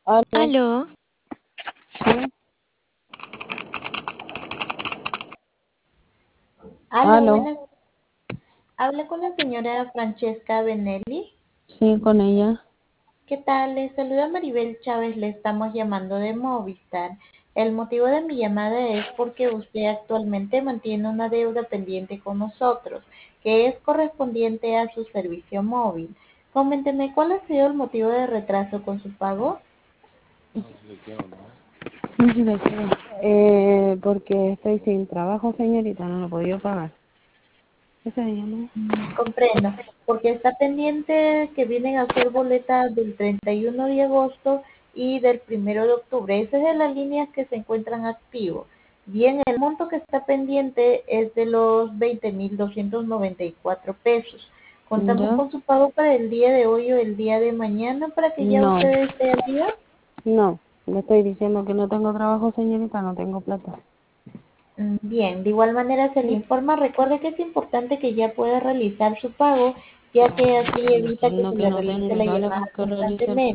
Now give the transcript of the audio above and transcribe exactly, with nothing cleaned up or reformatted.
Aló, Aló, sí, Aló, aló, buenas. Habla con la señora Francesca Benelli. sí, con ella. ¿Qué tal? Les saluda Maribel Chávez. Le estamos llamando de Movistar. El motivo de mi llamada es porque usted actualmente mantiene una deuda pendiente con nosotros, que es correspondiente a su servicio móvil. Coménteme cuál ha sido el motivo de retraso con su pago. No sé de qué. Eh, porque estoy sin trabajo, señorita, no lo he podido pagar. ¿Qué se llama? Mm, comprendo, porque está pendiente que vienen a ser boletas del treinta y uno de agosto y del primero de octubre. Esas es de las líneas que se encuentran activos. Bien, el monto que está pendiente es de los veinte mil doscientos noventa y cuatro pesos. Contamos ¿Ya? con su pago para el día de hoy o el día de mañana para que ya No, usted esté al día. no, le estoy diciendo que no tengo trabajo, señorita, no tengo plata. Mm, Bien, de igual manera se le ¿Sí? informa. Recuerde que es importante que ya pueda realizar su pago, ya que así Estoy evita que diciendo se que le no realice tengo, la dale llamada porque realice el constantemente.